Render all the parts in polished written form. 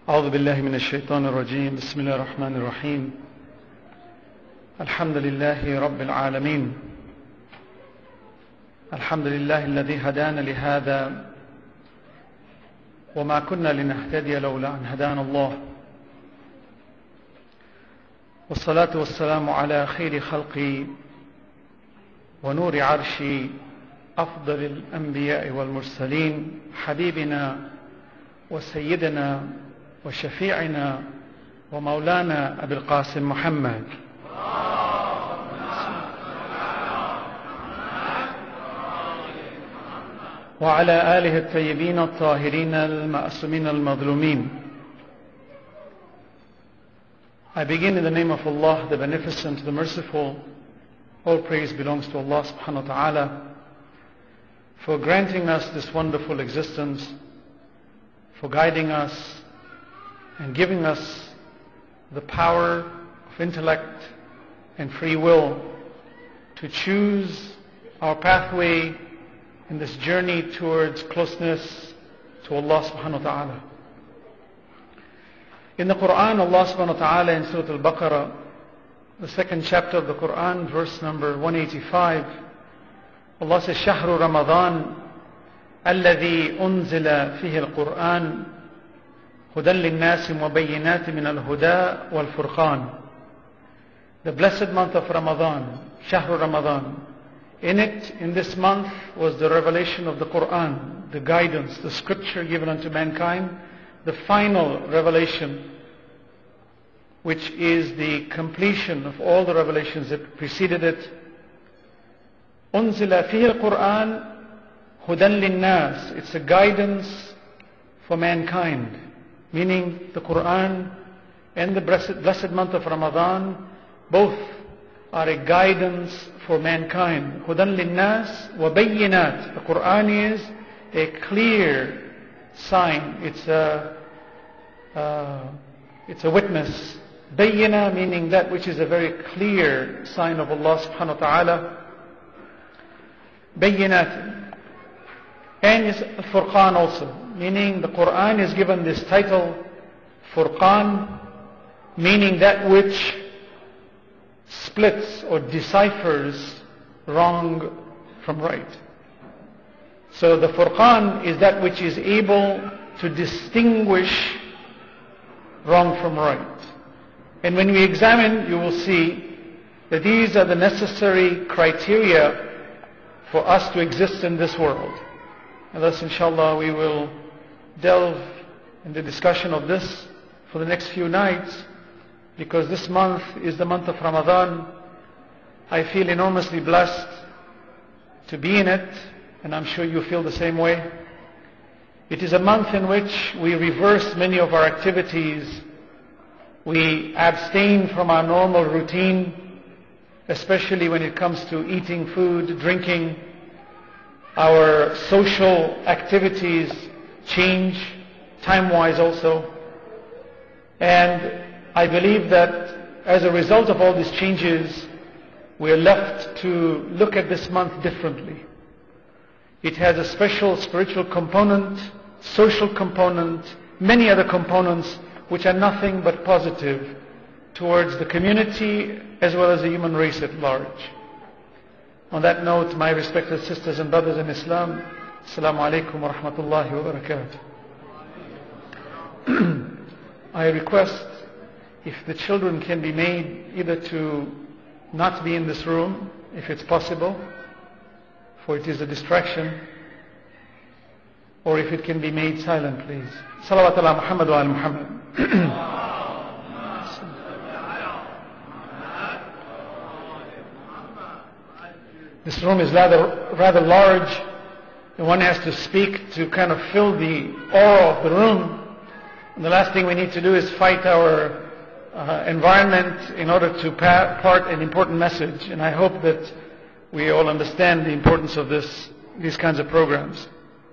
أعوذ بالله من الشيطان الرجيم. بسم الله الرحمن الرحيم. الحمد لله رب العالمين. الحمد لله الذي هدانا لهذا وما كنا لنهتدي لولا أن هدانا الله. والصلاة والسلام على خير خلقي ونور عرشي أفضل الأنبياء والمرسلين، حبيبنا وسيدنا وشفيعنا ومولانا أبي القاسم محمد وعلى آله الطيبين الطاهرين المعصومين المظلومين. I begin in the name of Allah, the Beneficent, the Merciful. All praise belongs to Allah subhanahu wa ta'ala for granting us this wonderful existence, for guiding us and giving us the power of intellect and free will to choose our pathway in this journey towards closeness to Allah subhanahu wa ta'ala. In the Quran, Allah subhanahu wa ta'ala in Surah Al-Baqarah, the second chapter of the Quran, verse number 185, Allah says, شهر رمضان الذي أنزل فيه القرآن هدى للناس وبينات من الهدى والفرقان. The blessed month of Ramadan, شهر Ramadan. In it, in this month, was the revelation of the Quran, the guidance, the scripture given unto mankind, the final revelation, which is the completion of all the revelations that preceded it. أنزل فيه القرآن هدى للناس. It's a guidance for mankind, meaning the Quran and the blessed month of Ramadan both are a guidance for mankind. هدى للناس وبينات. The Quran is a clear sign. It's a witness. بينة meaning that which is a very clear sign of Allah subhanahu wa ta'ala. بينات. And it's Furqan also, meaning the Quran is given this title, Furqan, meaning that which splits or deciphers wrong from right. So the Furqan is that which is able to distinguish wrong from right. And when we examine, you will see that these are the necessary criteria for us to exist in this world. And thus, inshallah, we will delve in the discussion of this for the next few nights, because this month is the month of Ramadan. I feel enormously blessed to be in it, and I'm sure you feel the same way. It is a month in which we reverse many of our activities. We abstain from our normal routine, especially when it comes to eating food, drinking. Our social activities change, time-wise also. And I believe that as a result of all these changes, we are left to look at this month differently. It has a special spiritual component, social component, many other components which are nothing but positive towards the community as well as the human race at large. On that note, my respected sisters and brothers in Islam, Assalamu alaikum wa rahmatullahi wa barakatuh. I request if the children can be made either to not be in this room, if it's possible, for it is a distraction, or if it can be made silent, please. Salawat ala Muhammad wa ala Muhammad. This room is rather large, and one has to speak to kind of fill the aura of the room. And the last thing we need to do is fight our environment in order to impart an important message. And I hope that we all understand the importance of these kinds of programs.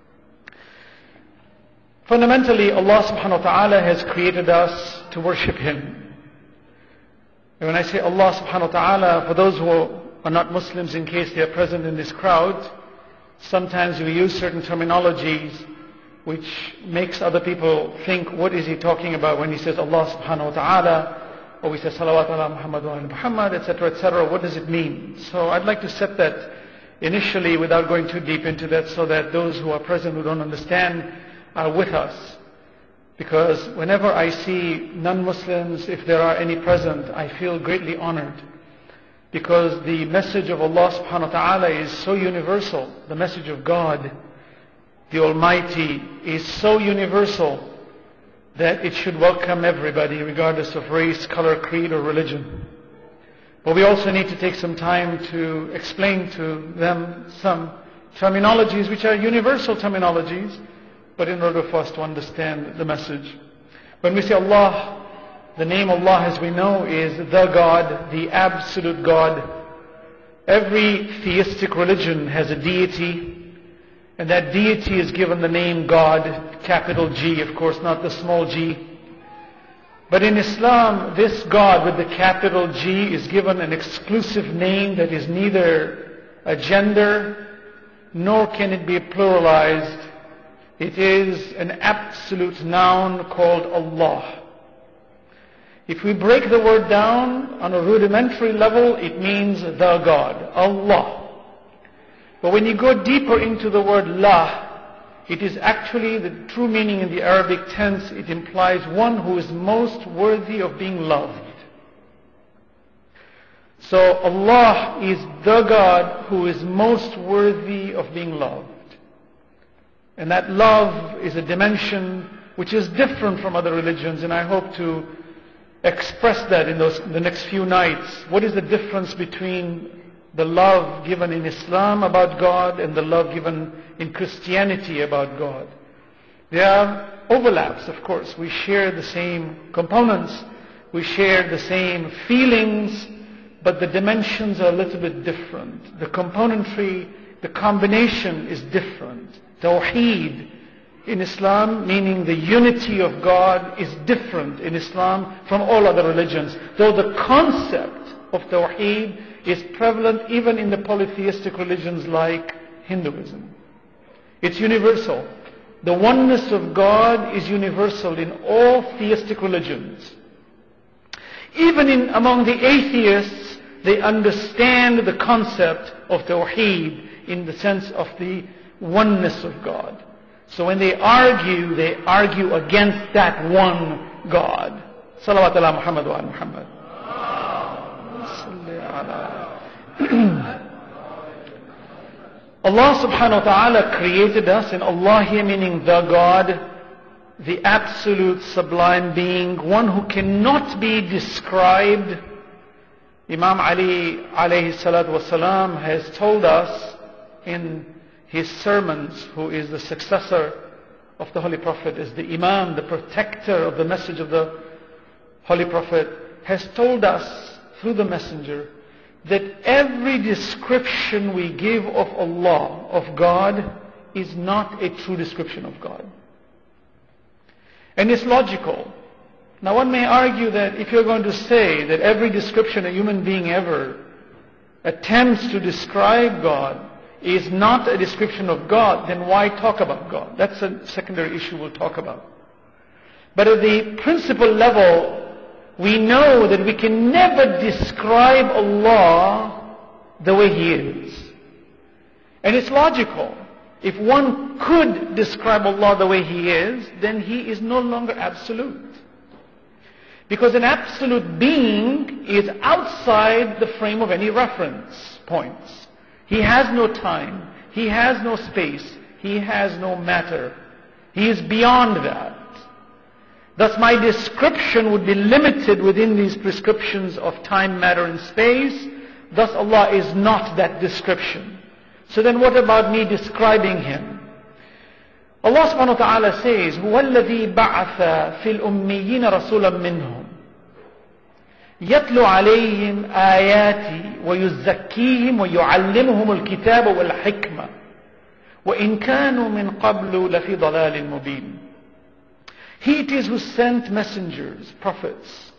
Fundamentally, Allah subhanahu wa ta'ala has created us to worship Him. And when I say Allah subhanahu wa ta'ala, for those who are not Muslims, in case they are present in this crowd, sometimes we use certain terminologies which makes other people think, what is he talking about when he says Allah subhanahu wa ta'ala, or we say salawat ala Muhammad wa ala Muhammad, etc., etc. What does it mean? So I'd like to set that initially without going too deep into that, so that those who are present who don't understand are with us. Because whenever I see non-Muslims, if there are any present, I feel greatly honored. Because the message of Allah subhanahu wa ta'ala is so universal. The message of God, the Almighty, is so universal that it should welcome everybody, regardless of race, color, creed, or religion. But we also need to take some time to explain to them some terminologies which are universal terminologies, but in order for us to understand the message. When we say Allah, the name Allah, as we know, is the God, the absolute God. Every theistic religion has a deity, and that deity is given the name God, capital G, of course, not the small g. But in Islam, this God with the capital G is given an exclusive name that is neither a gender, nor can it be pluralized. It is an absolute noun called Allah. If we break the word down on a rudimentary level, it means the God, Allah. But when you go deeper into the word La, it is actually the true meaning in the Arabic tense. It implies one who is most worthy of being loved. So Allah is the God who is most worthy of being loved. And that love is a dimension which is different from other religions, and I hope to express that in the next few nights. What is the difference between the love given in Islam about God and the love given in Christianity about God? There are overlaps, of course. We share the same components, we share the same feelings, but the dimensions are a little bit different. The componentry, the combination is different. Tawheed in Islam, meaning the unity of God, is different in Islam from all other religions. Though the concept of Tawheed is prevalent even in the polytheistic religions like Hinduism. It's universal. The oneness of God is universal in all theistic religions. Even among the atheists, they understand the concept of Tawheed in the sense of the oneness of God. So when they argue against that one God. Salawat ala Muhammad wa ala Muhammad. Allah subhanahu wa ta'ala created us, and Allah here meaning the God, the absolute sublime being, one who cannot be described. Imam Ali alayhi salatu wasalam has told us in his sermons, who is the successor of the Holy Prophet, is the Imam, the protector of the message of the Holy Prophet, has told us through the messenger that every description we give of Allah, of God, is not a true description of God. And it's logical. Now one may argue that if you're going to say that every description a human being ever attempts to describe God is not a description of God, then why talk about God? That's a secondary issue we'll talk about. But at the principal level, we know that we can never describe Allah the way He is. And it's logical. If one could describe Allah the way He is, then He is no longer absolute. Because an absolute being is outside the frame of any reference points. He has no time. He has no space. He has no matter. He is beyond that. Thus my description would be limited within these prescriptions of time, matter, and space. Thus Allah is not that description. So then what about me describing Him? Allah subhanahu wa ta'ala says, هُوَ الَّذِي بَعَثَ فِي الْأُمِّيِّينَ رَسُولًا مِّنْهُمْ يتلو عليهم آياتي ويزكيهم ويعلمهم الكتاب والحكمة وإن كانوا من قبل لفي ضلال مبين. He it is who sent messengers, prophets.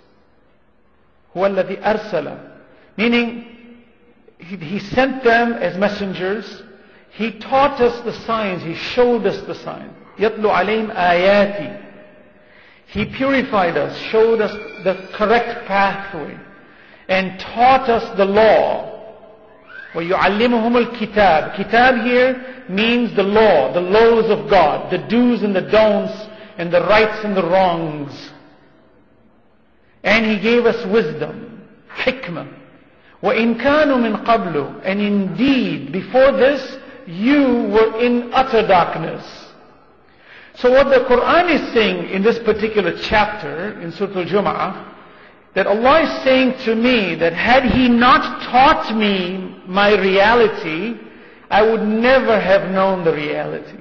هو الذي أرسل, meaning he sent them as messengers. He taught us the signs. He showed us the signs. يَتْلُ عَلَيْهِمْ آيَاتِي. He purified us, showed us the correct pathway, and taught us the law. وَيُعَلِّمُهُمُ الْكِتَابِ. Kitab here means the law, the laws of God, the do's and the don'ts, and the rights and the wrongs. And He gave us wisdom, hikmah. وَإِن كَانُوا مِن قَبْلُ. And indeed, before this, you were in utter darkness. So what the Quran is saying in this particular chapter, in Surah Al-Jumu'ah, that Allah is saying to me that had He not taught me my reality, I would never have known the reality.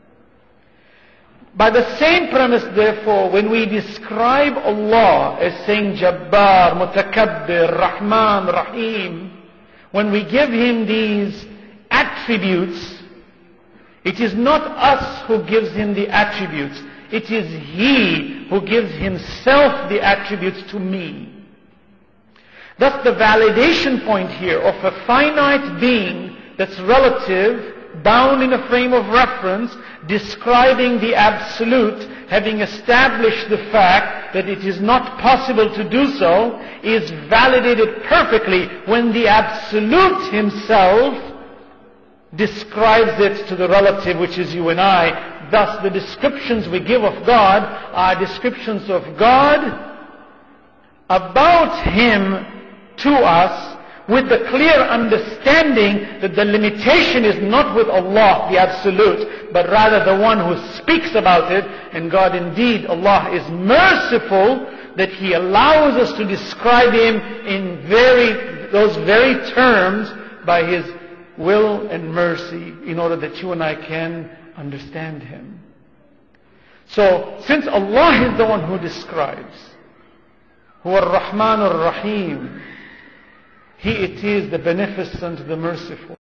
By the same premise, therefore, when we describe Allah as saying Jabbar, Mutakabbir, Rahman, Rahim, when we give Him these attributes, it is not us who gives Him the attributes. It is He who gives Himself the attributes to me. Thus the validation point here of a finite being that's relative, bound in a frame of reference, describing the absolute, having established the fact that it is not possible to do so, is validated perfectly when the absolute Himself describes it to the relative, which is you and I. Thus the descriptions we give of God are descriptions of God about Him to us, with the clear understanding that the limitation is not with Allah, the Absolute, but rather the one who speaks about it. And God indeed, Allah is merciful that He allows us to describe Him in those very terms by His will and mercy, in order that you and I can understand Him. So, since Allah is the one who describes, Huwa ar-Rahman ar-Rahim, He it is the beneficent, the merciful.